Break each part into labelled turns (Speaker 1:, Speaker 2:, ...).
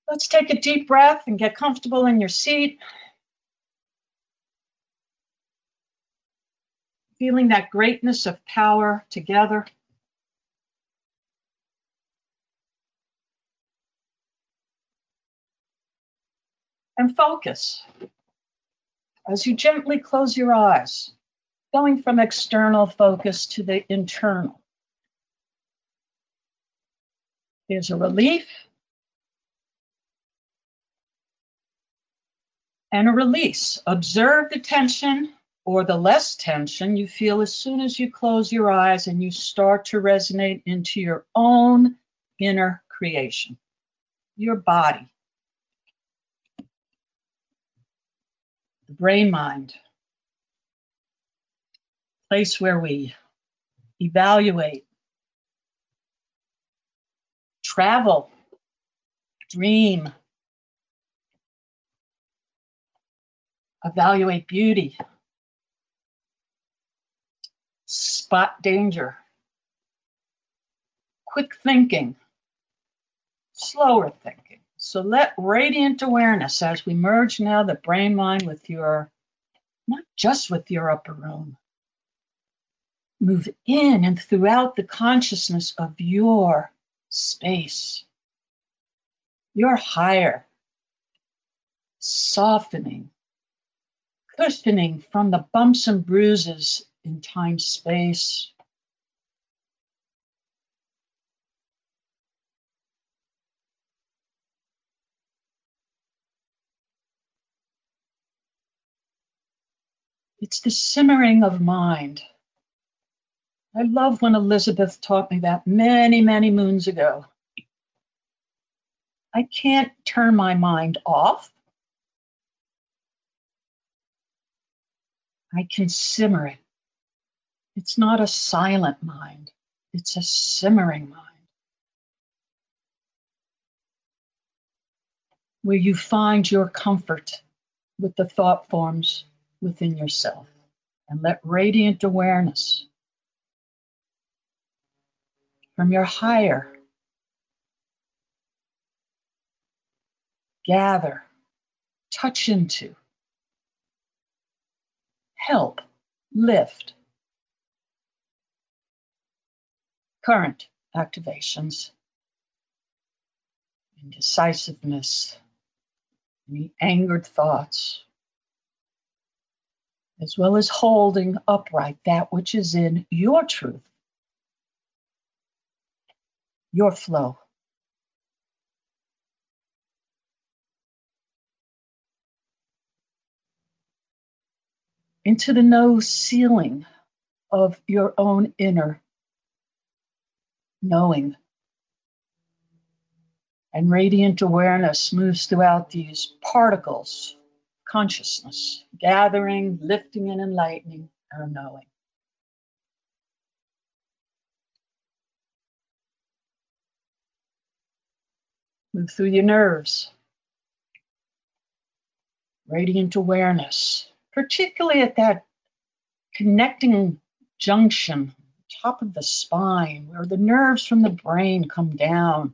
Speaker 1: Let's take a deep breath and get comfortable in your seat. Feeling that greatness of power together. And focus as you gently close your eyes, going from external focus to the internal. There's a relief and a release. Observe the tension or the less tension you feel as soon as you close your eyes and you start to resonate into your own inner creation, your body, the brain mind, place where we evaluate, travel, dream, evaluate beauty, spot danger, quick thinking, slower thinking. So let radiant awareness, as we merge now the brain mind with your, not just with your upper room, move in and throughout the consciousness of your space, your higher, softening, cushioning from the bumps and bruises in time, space. It's the simmering of mind. I love when Elizabeth taught me that many, many moons ago. I can't turn my mind off. I can simmer it. It's not a silent mind. It's a simmering mind, where you find your comfort with the thought forms within yourself. And let radiant awareness from your higher gather, touch into, help, lift current activations, indecisiveness, any angered thoughts, as well as holding upright that which is in your truth, your flow. Into the no ceiling of your own inner knowing. And radiant awareness moves throughout these particles, consciousness, gathering, lifting, and enlightening our knowing. Move through your nerves. Radiant awareness, particularly at that connecting junction, top of the spine, where the nerves from the brain come down.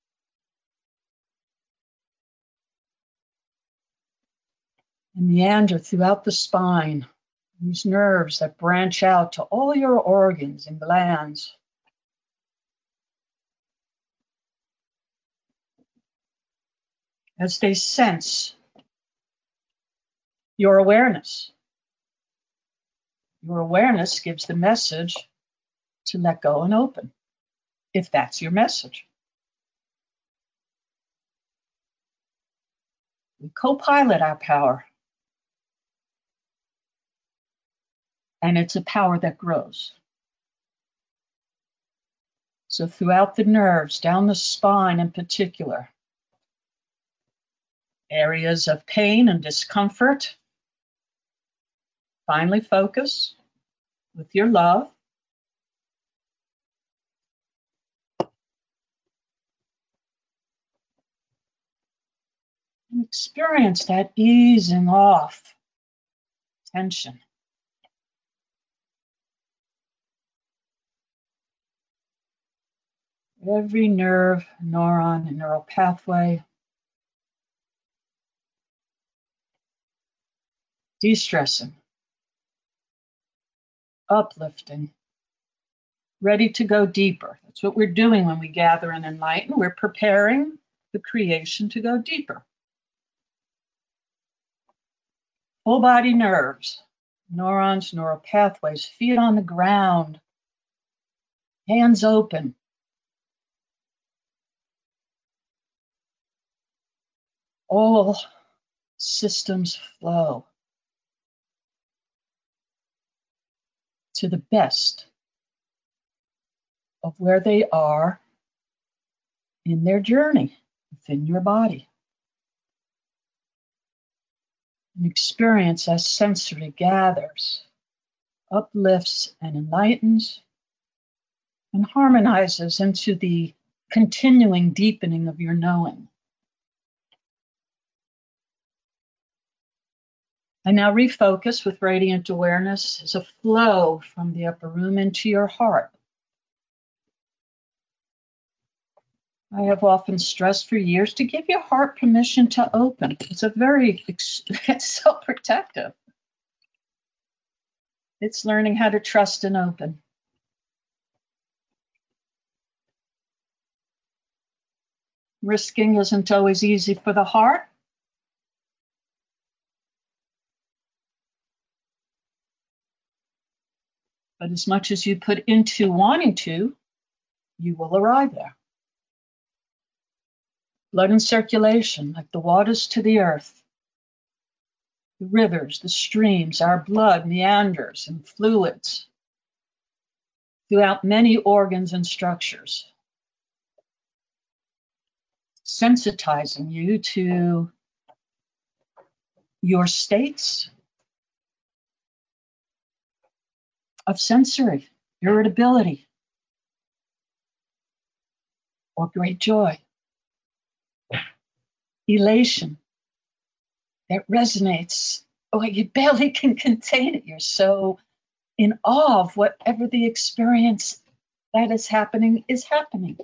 Speaker 1: And meander throughout the spine, these nerves that branch out to all your organs and glands. As they sense your awareness. Your awareness gives the message to let go and open, if that's your message. We co-pilot our power. And it's a power that grows. So throughout the nerves, down the spine in particular, areas of pain and discomfort, finally focus with your love. And experience that easing off tension. Every nerve, neuron, and neural pathway de-stressing, uplifting, ready to go deeper. That's what we're doing when we gather and enlighten. We're preparing the creation to go deeper. Whole body nerves, neurons, neural pathways, feet on the ground, hands open. All systems flow to the best of where they are in their journey within your body. An experience as sensory gathers, uplifts and enlightens, and harmonizes into the continuing deepening of your knowing. I now refocus with radiant awareness as a flow from the upper room into your heart. I have often stressed for years to give your heart permission to open. It's so protective. It's learning how to trust and open. Risking isn't always easy for the heart. But as much as you put into wanting to, you will arrive there. Blood and circulation, like the waters to the earth. The rivers, the streams, our blood meanders and fluids throughout many organs and structures, sensitizing you to your states of sensory irritability or great joy, elation that resonates. Oh, you barely can contain it. You're so in awe of whatever the experience that is happening is happening.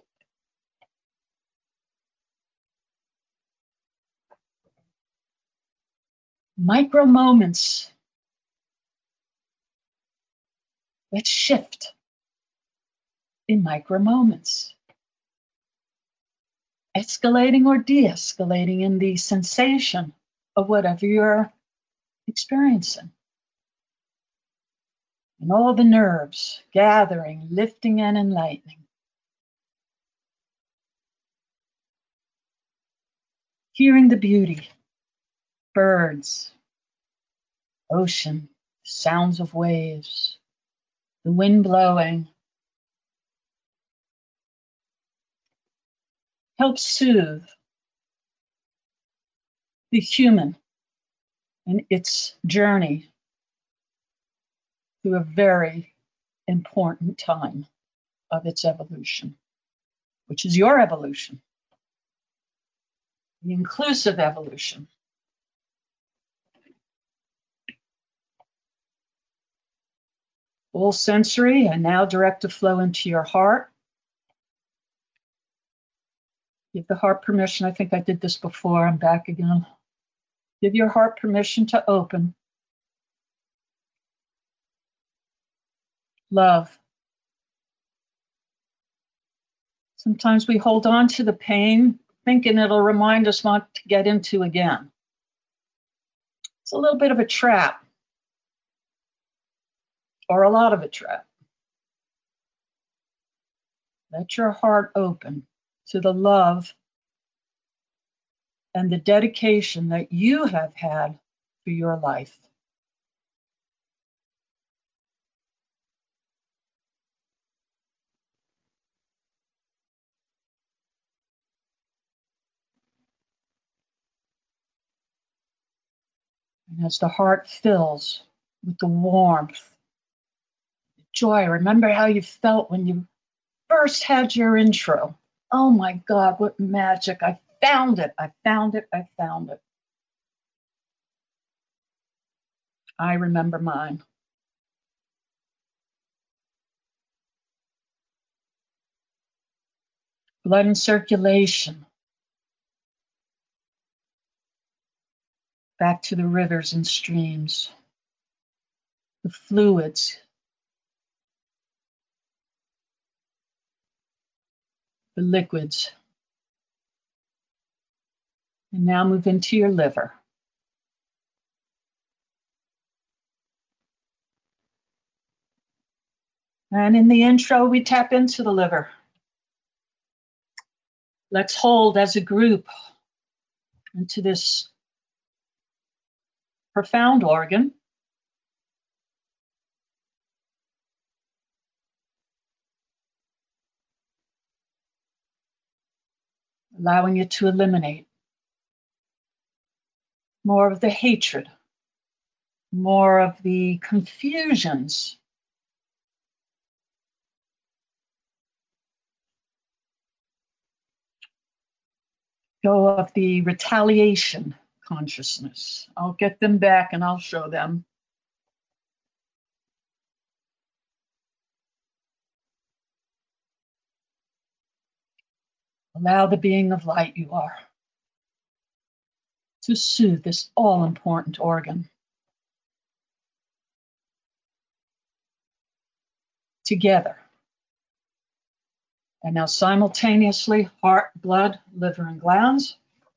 Speaker 1: Micro moments that shift in micro moments, escalating or de-escalating in the sensation of whatever you're experiencing. And all the nerves gathering, lifting and enlightening. Hearing the beauty, birds, ocean, sounds of waves, the wind blowing, helps soothe the human in its journey through a very important time of its evolution, which is your evolution, the inclusive evolution. Full sensory, and now direct the flow into your heart. Give the heart permission. I think I did this before. I'm back again. Give your heart permission to open. Love. Sometimes we hold on to the pain, thinking it'll remind us not to get into again. It's a little bit of a trap, or a lot of a trap. Let your heart open to the love and the dedication that you have had for your life. And as the heart fills with the warmth, the joy, remember how you felt when you first had your intro. Oh my God, what magic. I found it. I found it. I found it. I remember mine. Blood and circulation. back to the rivers and streams, the fluids, the liquids. And now move into your liver. And in the intro, we tap into the liver. Let's hold as a group into this profound organ. Allowing it to eliminate more of the hatred, more of the confusions, go of the retaliation consciousness. I'll get them back and I'll show them. Allow the being of light you are to soothe this all-important organ. Together. And now simultaneously, heart, blood, liver, and glands.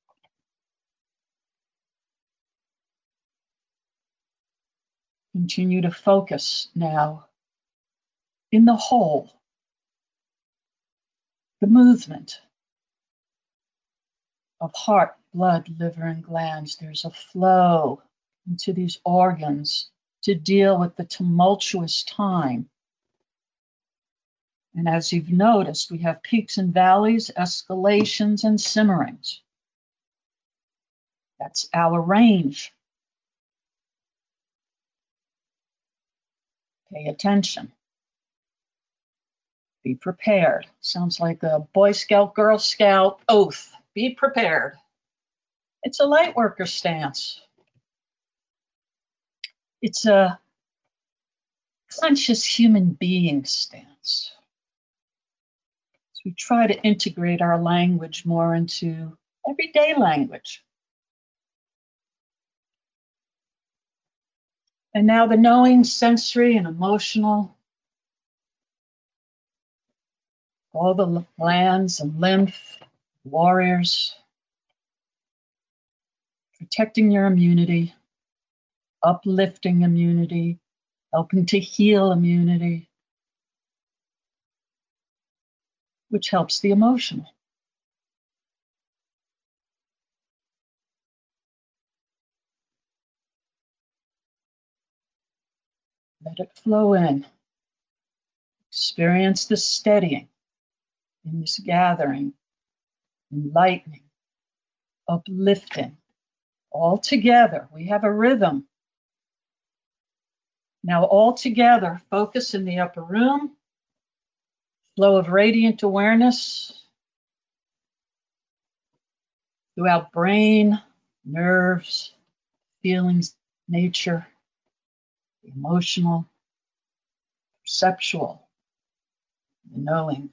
Speaker 1: Continue to focus now in the whole, the movement of heart, blood, liver, and glands. There's a flow into these organs to deal with the tumultuous time. And as you've noticed, we have peaks and valleys, escalations and simmerings. That's our range. Pay attention. Be prepared. Sounds like a Boy Scout, Girl Scout oath. Be prepared. It's a light worker stance. It's a conscious human being stance. So we try to integrate our language more into everyday language. And now the knowing, sensory, and emotional, all the glands and lymph, warriors, protecting your immunity, uplifting immunity, helping to heal immunity, which helps the emotional. Let it flow in. Experience the steadying in this gathering, enlightening, uplifting. All together, we have a rhythm. Now all together, focus in the upper room, flow of radiant awareness throughout brain, nerves, feelings, nature, the emotional, perceptual, the knowing.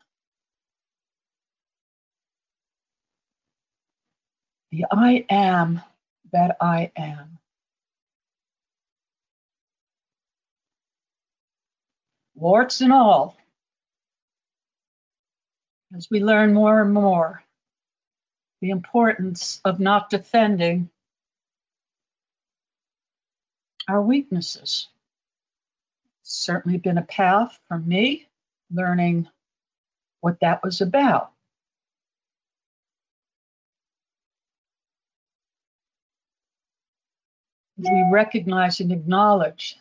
Speaker 1: The I am that I am. Warts and all, as we learn more and more the importance of not defending our weaknesses. It's certainly been a path for me, learning what that was about. We recognize and acknowledge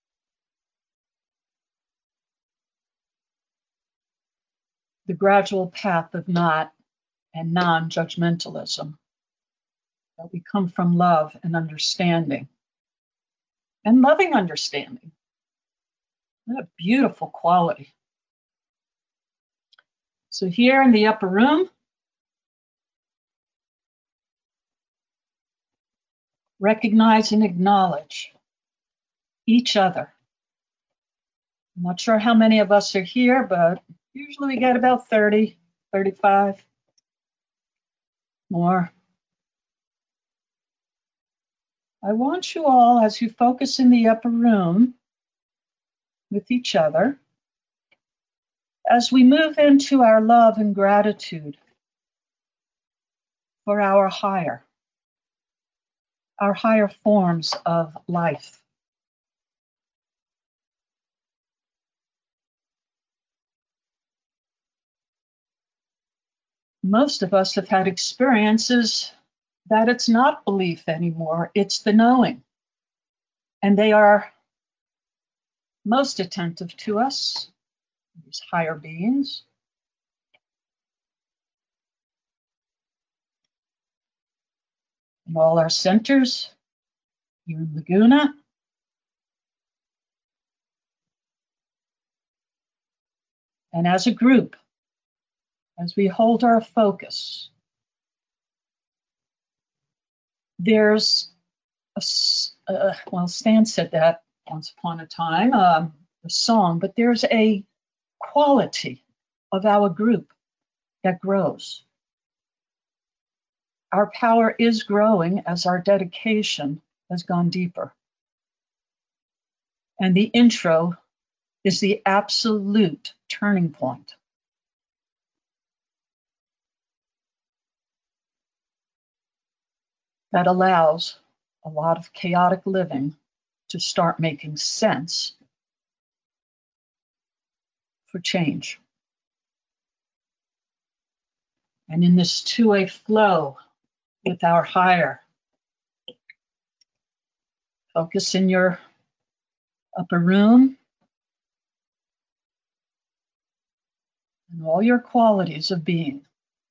Speaker 1: the gradual path of not and non-judgmentalism, that we come from love and understanding, and loving understanding. What a beautiful quality. So here in the upper room, recognize and acknowledge each other. I'm not sure how many of us are here, but usually we get about 30, 35 more. I want you all, as you focus in the upper room with each other, as we move into our love and gratitude for our higher forms of life. Most of us have had experiences that it's not belief anymore, it's the knowing. And they are most attentive to us, these higher beings. In all our centers, here in Laguna. And as a group, as we hold our focus, there's well, Stan said that once upon a time, a song, but there's a quality of our group that grows. Our power is growing as our dedication has gone deeper. And the intro is the absolute turning point. That allows a lot of chaotic living to start making sense for change. And in this two-way flow with our higher, focus in your upper room and all your qualities of being.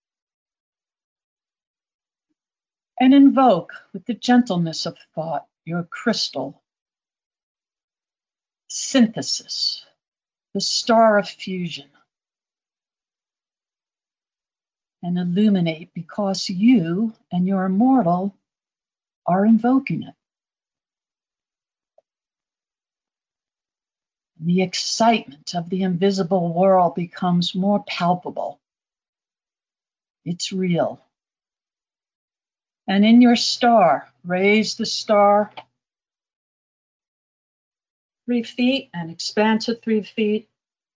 Speaker 1: And invoke with the gentleness of thought your crystal synthesis, the star of fusion, and illuminate because you and your immortal are invoking it. The excitement of the invisible world becomes more palpable. It's real. And in your star, raise the star 3 feet and expand to 3 feet.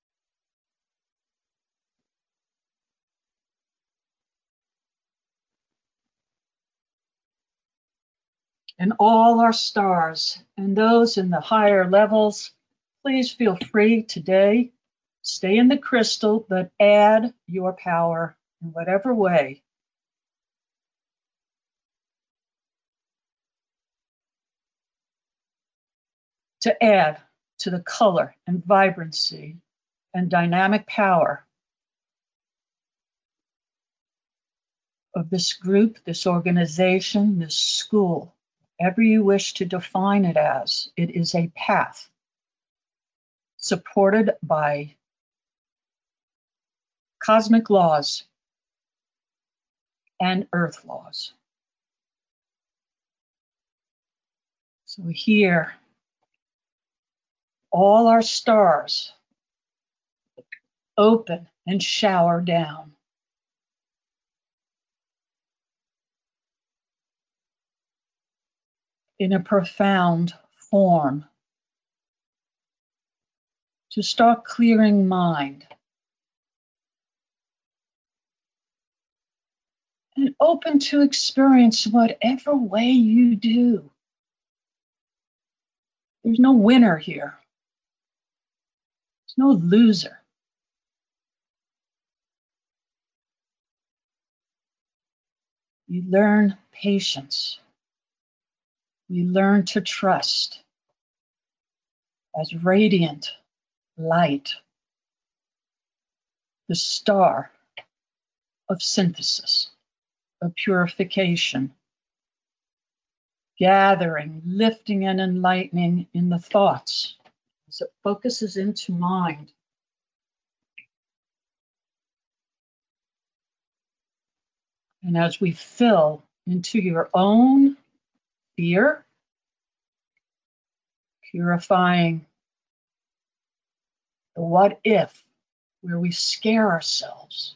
Speaker 1: And all our stars and those in the higher levels, please feel free today. Stay in the crystal, but add your power in whatever way. To add to the color and vibrancy and dynamic power of this group, this organization, this school, whatever you wish to define it as. It is a path supported by cosmic laws and earth laws. So here, all our stars open and shower down. In a profound form to start clearing mind and open to experience whatever way you do. There's no winner here. There's no loser. You learn patience. You learn to trust as radiant light, the star of synthesis, of purification, gathering, lifting, and enlightening in the thoughts as it focuses into mind. And as we fill into your own fear, purifying the what if, where we scare ourselves.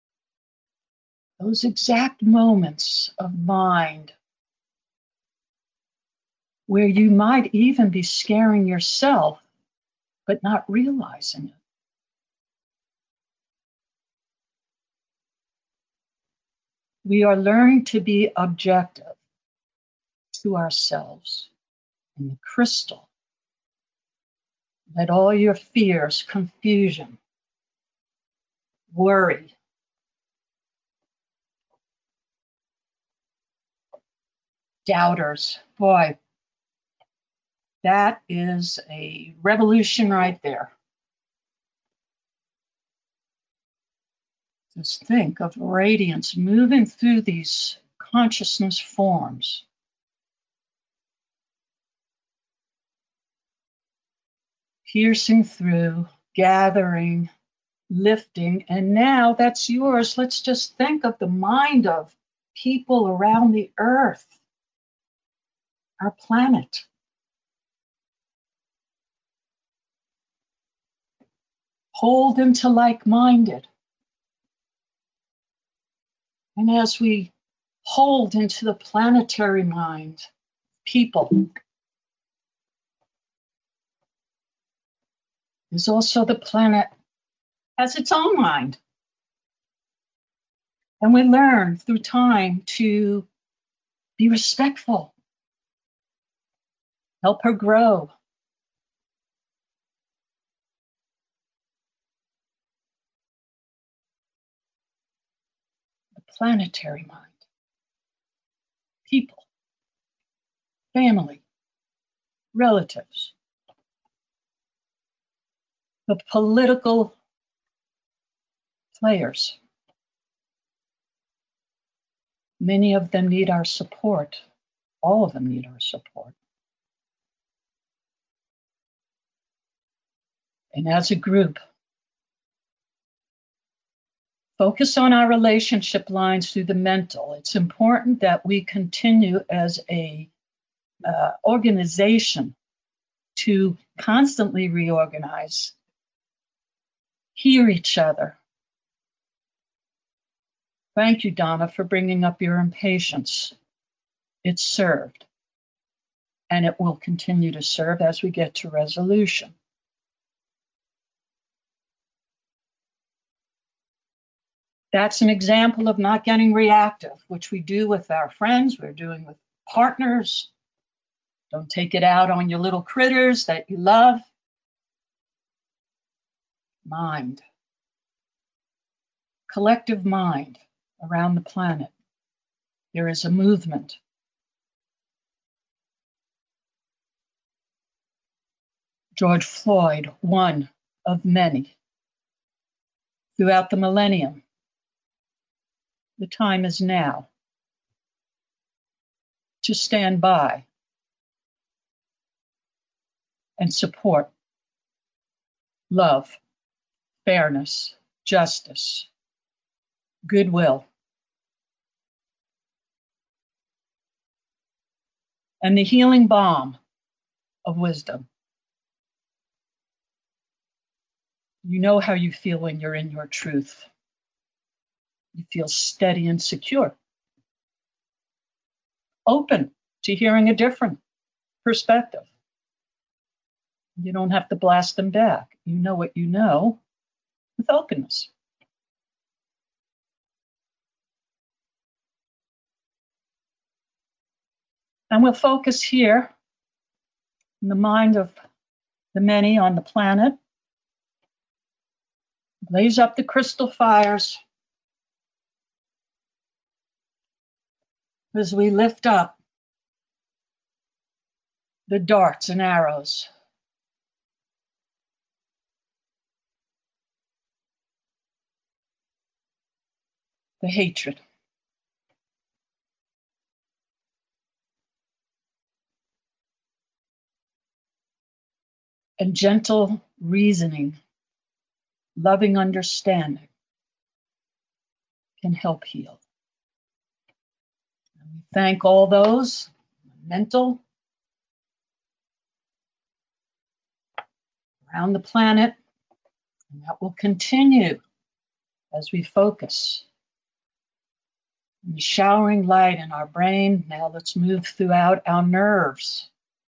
Speaker 1: Those exact moments of mind where you might even be scaring yourself, but not realizing it. We are learning to be objective to ourselves in the crystal. Let all your fears, confusion, worry, doubters, boy, that is a revolution right there. Just think of radiance moving through these consciousness forms. Piercing through, gathering, lifting, and now that's yours. Let's just think of the mind of people around the earth, our planet. Hold into like-minded. And as we hold into the planetary mind, people, is also the planet has its own mind. And we learn through time to be respectful, help her grow. The planetary mind, people, family, relatives. The political players. Many of them need our support. All of them need our support. And as a group, focus on our relationship lines through the mental. It's important that we continue as a organization to constantly reorganize, hear each other. Thank you, Donna, for bringing up your impatience. It served, and it will continue to serve as we get to resolution. That's an example of not getting reactive, which we do with our friends, we're doing with partners. Don't take it out on your little critters that you love. Mind. Collective mind around the planet. There is a movement. George Floyd, one of many. Throughout the millennium, the time is now to stand by and support love, fairness, justice, goodwill, and the healing balm of wisdom. You know how you feel when you're in your truth. You feel steady and secure, open to hearing a different perspective. You don't have to blast them back. You know what you know with openness. And we'll focus here in the mind of the many on the planet. Blaze up the crystal fires as we lift up the darts and arrows. The hatred. And gentle reasoning, loving understanding can help heal. And we thank all those, mental, around the planet, and that will continue as we focus. And showering light in our brain. Now let's move throughout our nerves,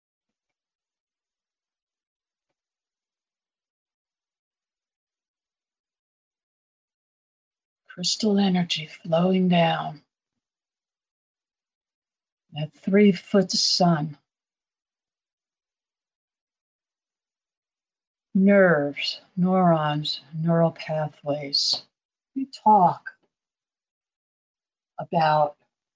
Speaker 1: Crystal energy flowing down. That 3-foot sun. Nerves, neurons, neural pathways. We talk about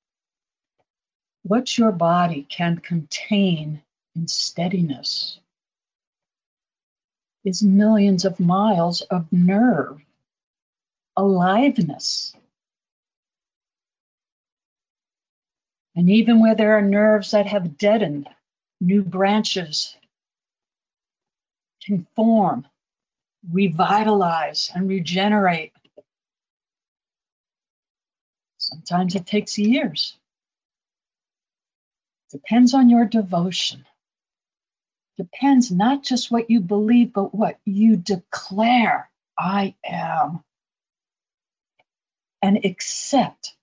Speaker 1: what your body can contain in steadiness is millions of miles of nerve, aliveness. And even where there are nerves that have deadened, new branches can form, revitalize, and regenerate. Sometimes it takes years. Depends on your devotion. Depends not just what you believe, but what you declare. I am. And accept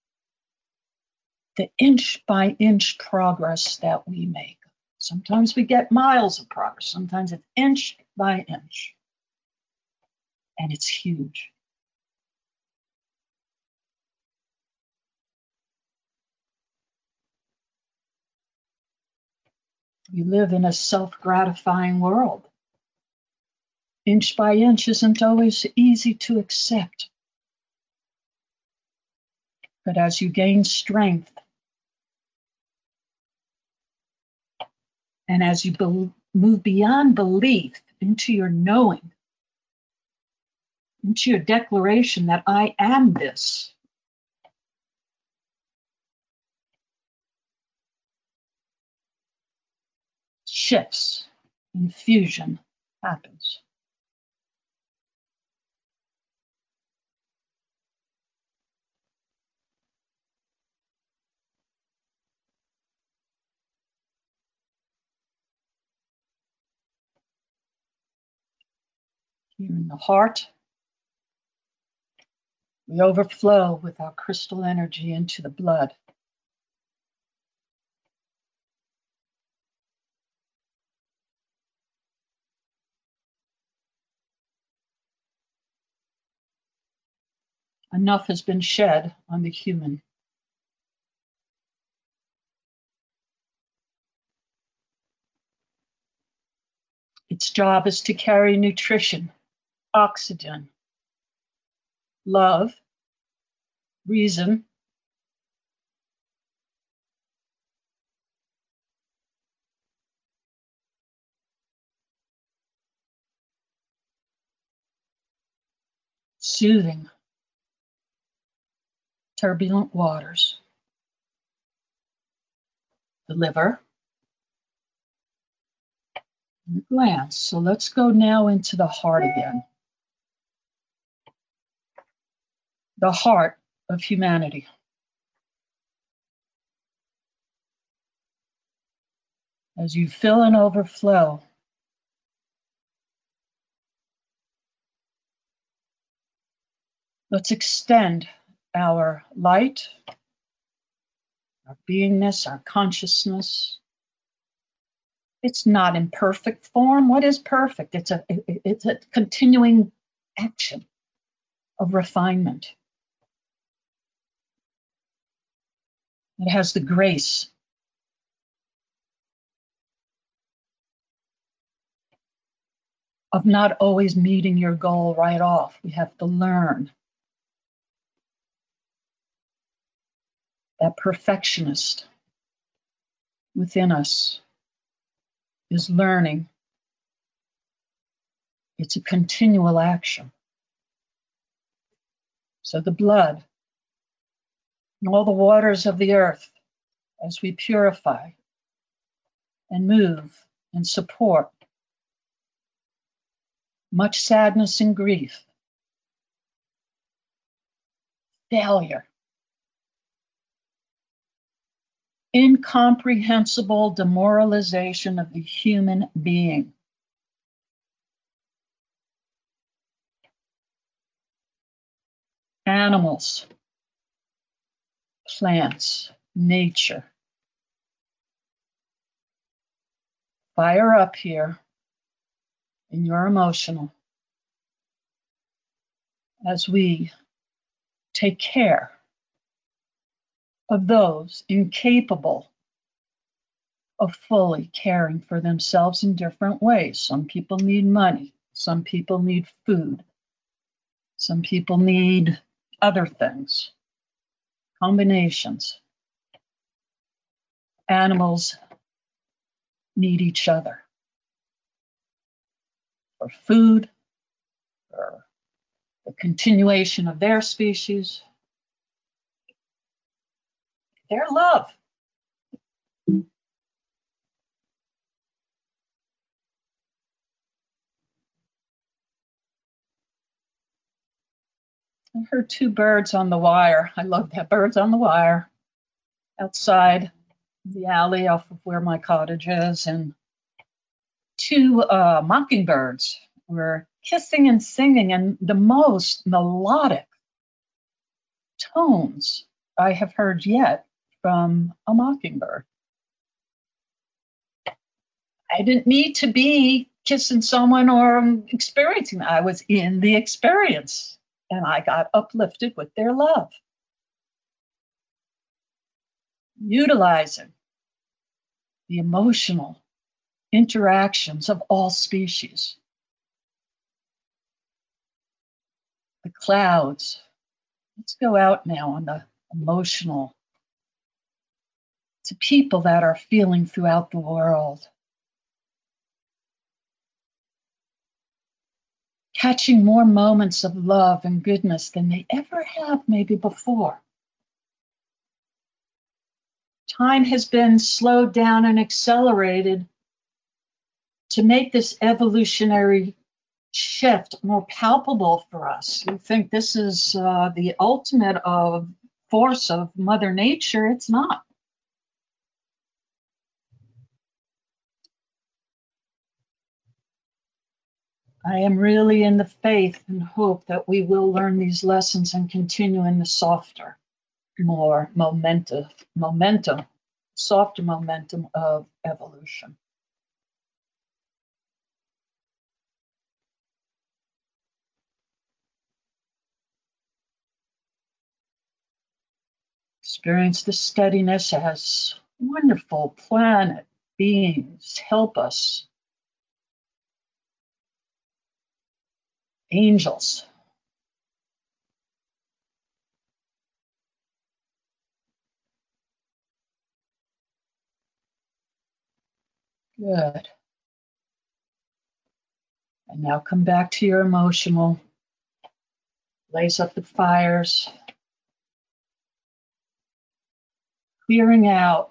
Speaker 1: the inch by inch progress that we make. Sometimes we get miles of progress. Sometimes it's inch by inch. And it's huge. We live in a self-gratifying world. Inch by inch isn't always easy to accept. But as you gain strength, and as you move beyond belief into your knowing, into your declaration that I am this, shifts, infusion happens. Here in the heart, we overflow with our crystal energy into the blood. Enough has been shed on the human. Its job is to carry nutrition, oxygen, love, reason, soothing turbulent waters, the liver, and the glands. So let's go now into the heart again. The heart of humanity. As you fill and overflow, let's extend our light, our beingness, our consciousness. It's not in perfect form. What is perfect? It's a continuing action of refinement. It has the grace of not always meeting your goal right off. We have to learn. That perfectionist within us is learning. It's a continual action. So the blood and all the waters of the earth, as we purify and move and support much sadness and grief, failure, incomprehensible demoralization of the human being. Animals, plants, nature. Fire up here in your emotional as we take care of those incapable of fully caring for themselves in different ways. Some people need money. Some people need food. Some people need other things, combinations. Animals need each other for food, for the continuation of their species, their love. I heard two birds on the wire. I love that, birds on the wire outside the alley off of where my cottage is, and two mockingbirds were kissing and singing in the most melodic tones I have heard yet from a mockingbird. I didn't need to be kissing someone or experiencing that. I was in the experience and I got uplifted with their love. Utilizing the emotional interactions of all species. The clouds. Let's go out now on the emotional to people that are feeling throughout the world. Catching more moments of love and goodness than they ever have maybe before. Time has been slowed down and accelerated to make this evolutionary shift more palpable for us. You think this is the ultimate of force of Mother Nature. It's not. I am really in the faith and hope that we will learn these lessons and continue in the softer, more softer momentum of evolution. Experience the steadiness as wonderful planet beings help us. Angels. Good. And now come back to your emotional. Blaze up the fires. Clearing out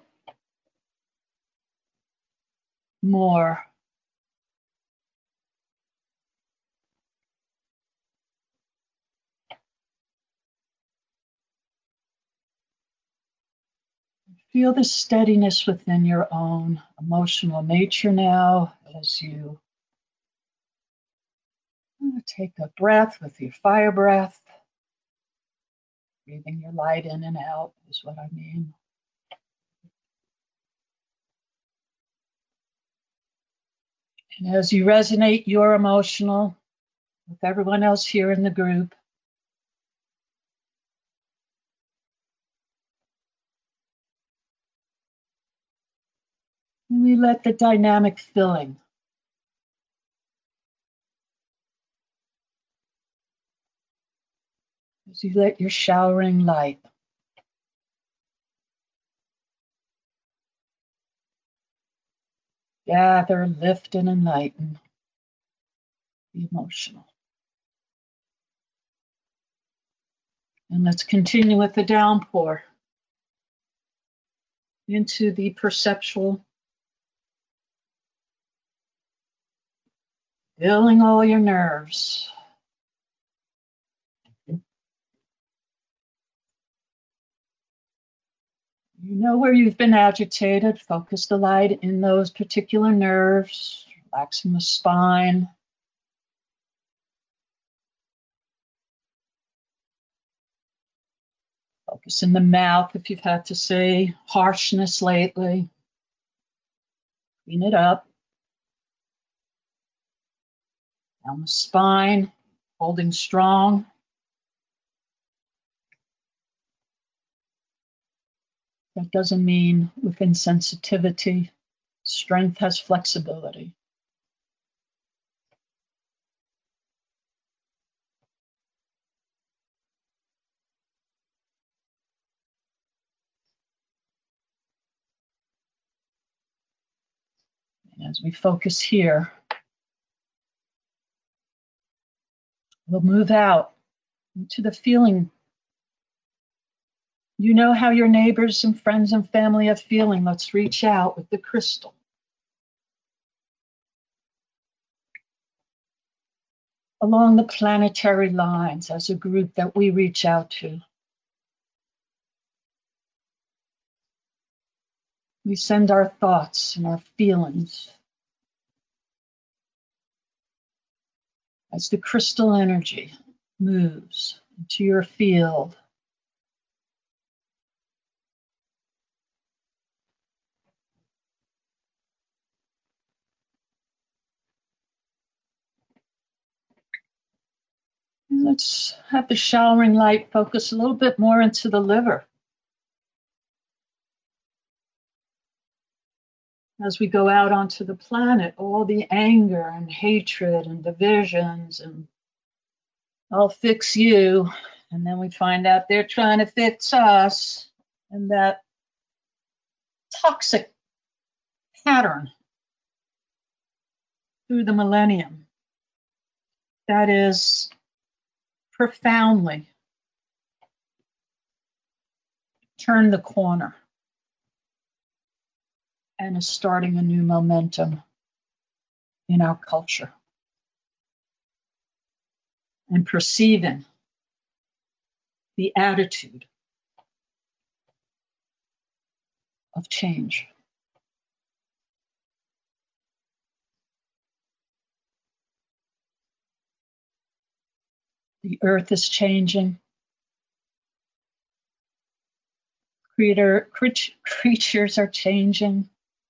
Speaker 1: more. Feel the steadiness within your own emotional nature now as you take a breath with your fire breath. Breathing your light in and out is what I mean. And as you resonate your emotional with everyone else here in the group, we let the dynamic filling as you let your showering light gather, lift, and enlighten the emotional. And let's continue with the downpour into the perceptual, filling all your nerves. You know where you've been agitated. Focus the light in those particular nerves, relaxing the spine. Focus in the mouth if you've had to say harshness lately. Clean it up. Down the spine, holding strong. That doesn't mean with insensitivity. Strength has flexibility. And as we focus here, we'll move out into the feeling. You know how your neighbors and friends and family are feeling. Let's reach out with the crystal. Along the planetary lines as a group that we reach out to. We send our thoughts and our feelings as the crystal energy moves into your field. Let's have the showering light focus a little bit more into the liver. As we go out onto the planet, all the anger and hatred and divisions and I'll fix you, and then we find out they're trying to fix us, and that toxic pattern through the millennium that is profoundly turned the corner and is starting a new momentum in our culture and perceiving the attitude of change. The earth is changing. Creatures are changing.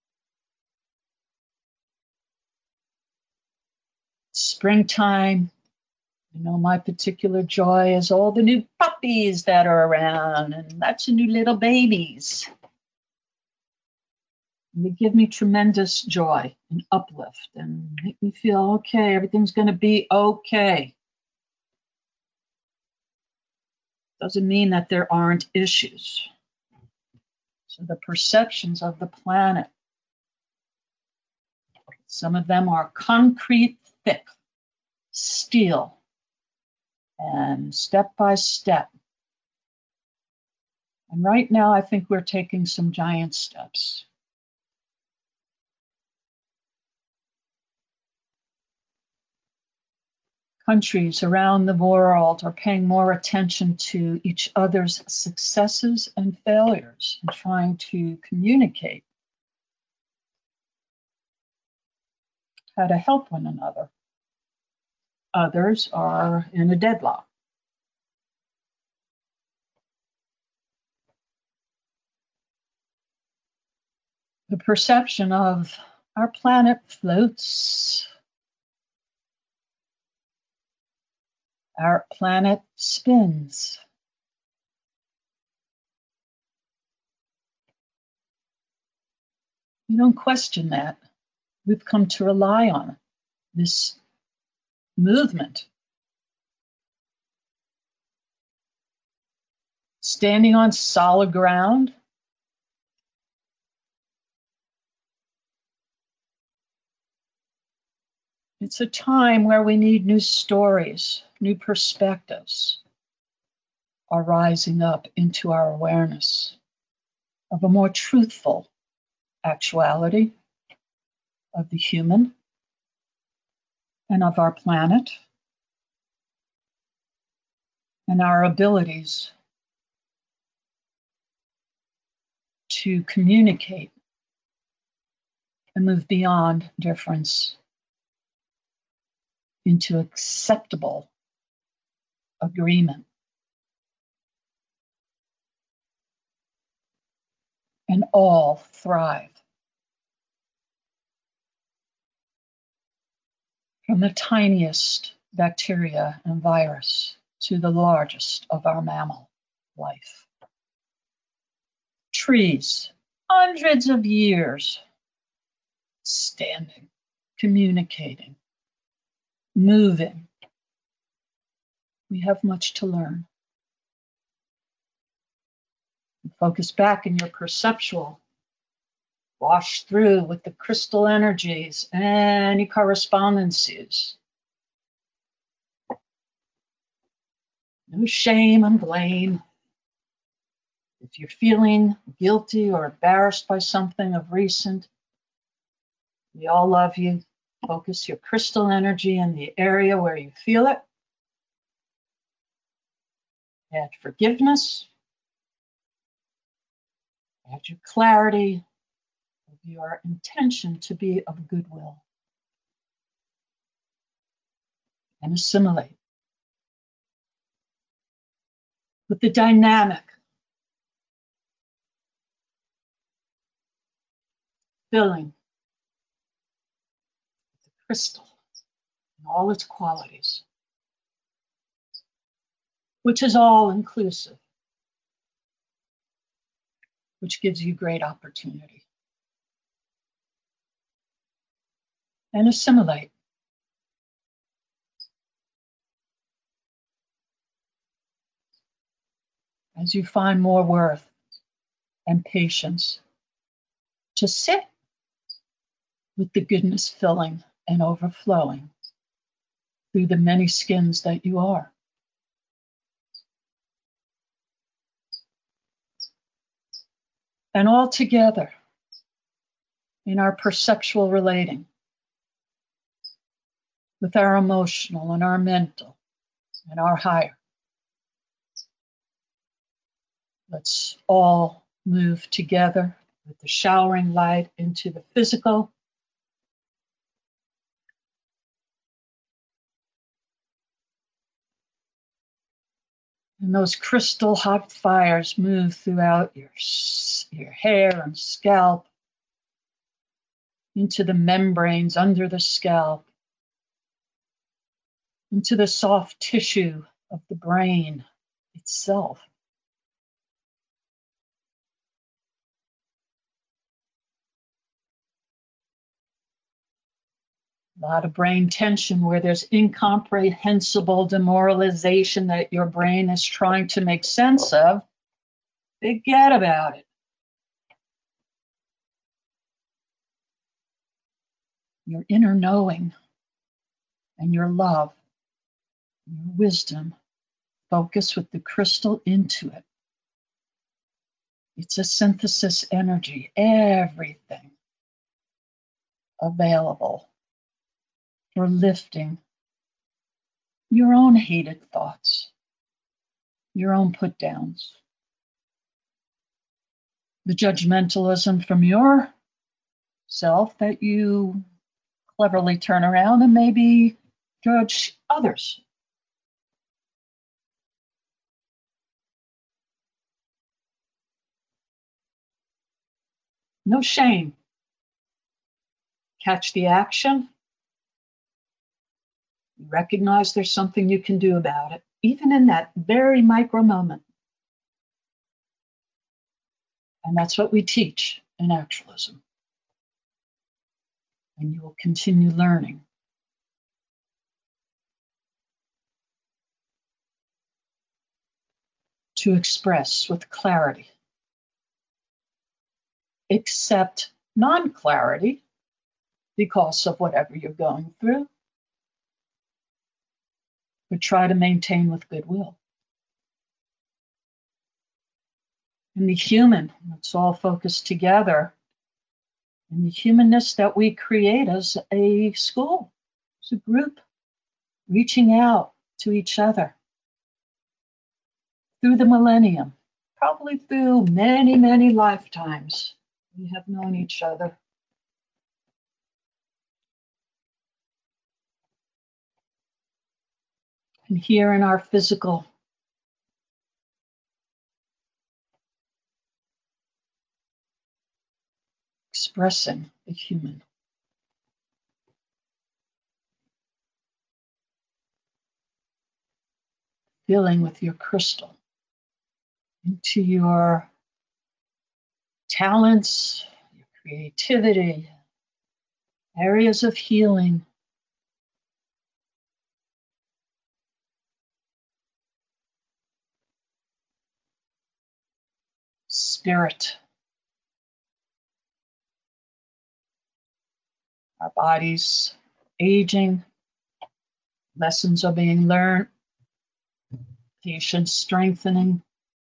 Speaker 1: Springtime, you know, my particular joy is all the new puppies that are around, and lots of new little babies. And they give me tremendous joy and uplift and make me feel okay, everything's going to be okay. Doesn't mean that there aren't issues. So the perceptions of the planet, some of them are concrete, thick, steel, and step by step. And right now, I think we're taking some giant steps. Countries around the world are paying more attention to each other's successes and failures and trying to communicate how to help one another. Others are in a deadlock. The perception of our planet floats. Our planet spins. We don't question that. We've come to rely on this movement. Standing on solid ground. It's a time where we need new stories, new perspectives are rising up into our awareness of a more truthful actuality of the human and of our planet and our abilities to communicate and move beyond difference into acceptable agreement. And all thrive. From the tiniest bacteria and virus to the largest of our mammal life. trees, hundreds of years, standing, communicating, moving. We have much to learn. Focus back in your perceptual. Wash through with the crystal energies, any correspondences. No shame and blame. If you're feeling guilty or embarrassed by something of recent, we all love you. Focus your crystal energy in the area where you feel it. Add forgiveness. Add your clarity of your intention to be of goodwill. And assimilate with the dynamic, filling the crystal and all its qualities, which is all inclusive, which gives you great opportunity. And assimilate. As you find more worth and patience to sit with the goodness filling and overflowing through the many skins that you are. And all together in our perceptual relating with our emotional and our mental and our higher. Let's all move together with the showering light into the physical. And those crystal hot fires move throughout your hair and scalp, into the membranes under the scalp, into the soft tissue of the brain itself. A lot of brain tension where there's incomprehensible demoralization that your brain is trying to make sense of. Forget about it. Your inner knowing and your love, your wisdom, focus with the crystal into it. It's a synthesis energy, everything available for lifting your own hated thoughts, your own put downs, the judgmentalism from your self that you cleverly turn around and maybe judge others. No shame. Catch the action. Recognize there's something you can do about it, even in that very micro moment. And that's what we teach in Actualism. And you will continue learning. To express with clarity. Accept non-clarity because of whatever you're going through. But try to maintain with goodwill. And the human, let's all focus together in the humanness that we create as a school, as a group, reaching out to each other through the millennium, probably through many, many lifetimes. We have known each other. And here in our physical, expressing the human. Filling with your crystal into your talents, your creativity, areas of healing. Spirit. Our bodies aging, lessons are being learned, patience strengthening.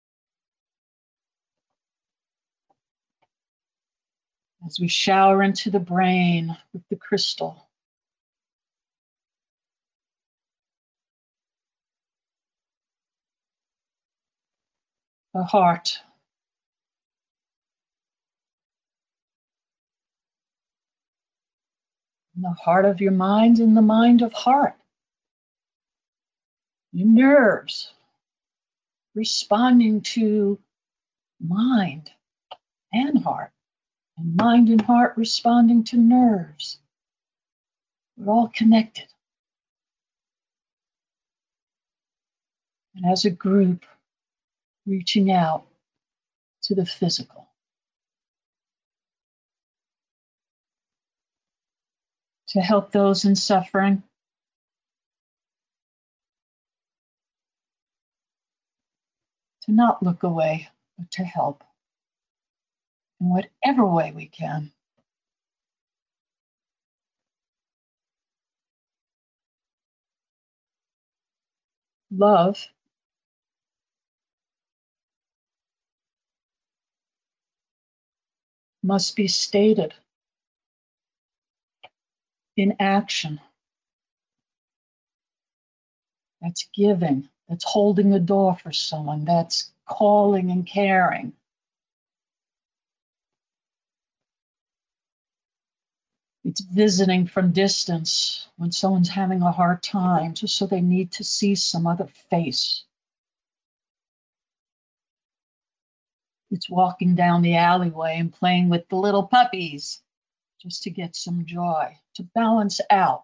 Speaker 1: As we shower into the brain with the crystal. The heart. And the heart of your mind and the mind of heart. Your nerves responding to mind and heart. And mind and heart responding to nerves. We're all connected. And as a group, reaching out to the physical. To help those in suffering. To not look away, but to help in whatever way we can. Love must be stated in action. That's giving, that's holding a door for someone, that's calling and caring. It's visiting from distance when someone's having a hard time, just so they need to see some other face. It's walking down the alleyway and playing with the little puppies just to get some joy, to balance out.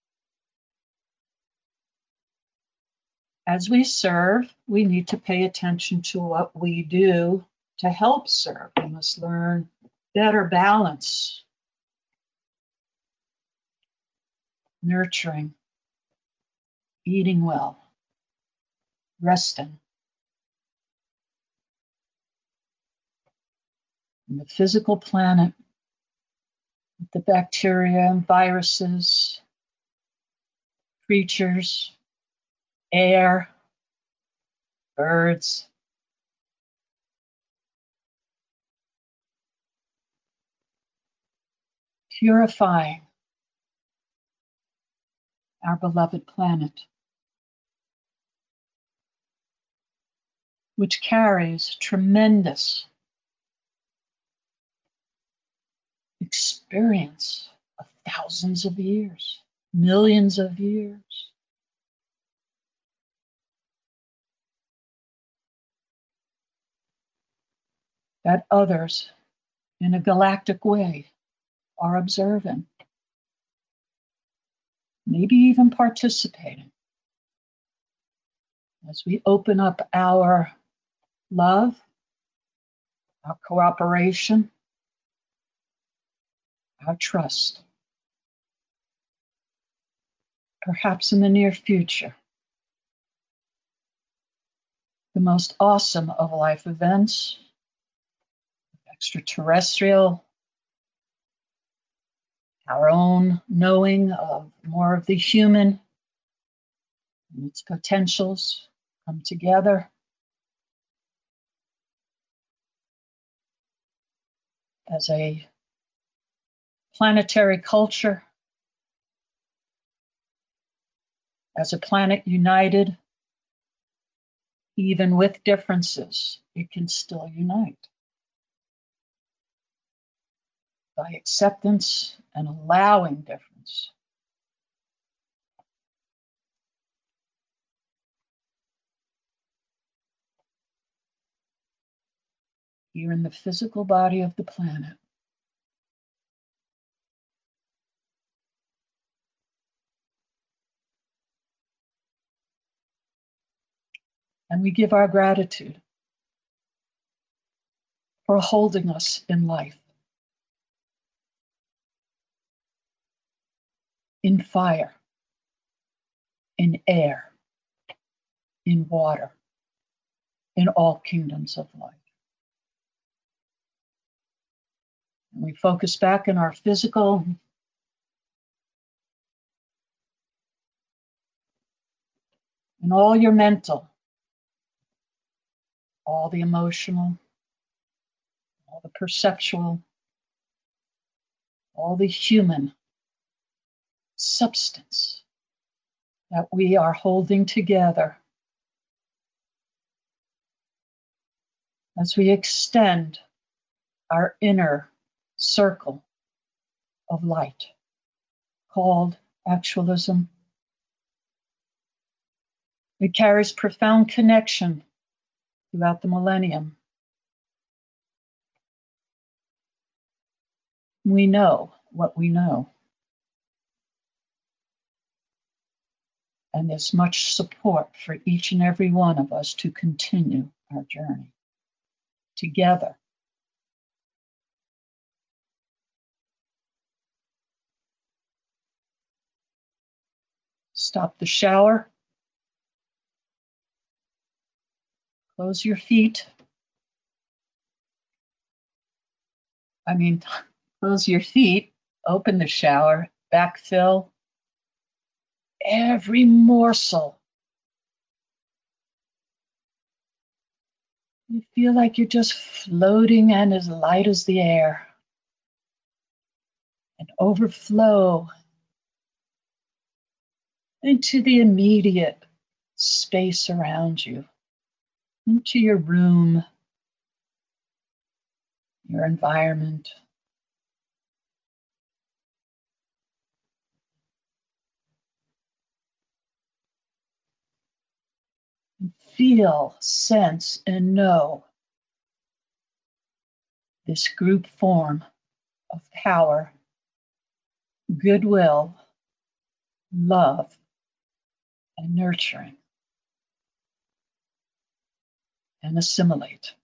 Speaker 1: As we serve, we need to pay attention to what we do to help serve. We must learn better balance, nurturing, eating well, resting. In the physical planet, with the bacteria and viruses, creatures, air, birds. Purifying our beloved planet, which carries tremendous experience of thousands of years, millions of years. That others, in a galactic way, are observing, maybe even participating. As we open up our love, our cooperation, our trust. Perhaps in the near future, the most awesome of life events, extraterrestrial, our own knowing of more of the human and its potentials come together. As a planetary culture, as a planet united, even with differences, it can still unite. By acceptance and allowing difference. Here in the physical body of the planet. And we give our gratitude for holding us in life, in fire, in air, in water, in all kingdoms of life. And we focus back in our physical and all your mental, all the emotional, all the perceptual, all the human substance that we are holding together as we extend our inner circle of light called actualism. It carries profound connection throughout the millennium. We know what we know. And there's much support for each and every one of us to continue our journey together. Stop the shower. Close your feet. Close your feet, open the shower, backfill. Every morsel. You feel like you're just floating and as light as the air. And overflow into the immediate space around you, into your room, your environment. Feel, sense, and know this group form of power, goodwill, love, and nurturing. And assimilate.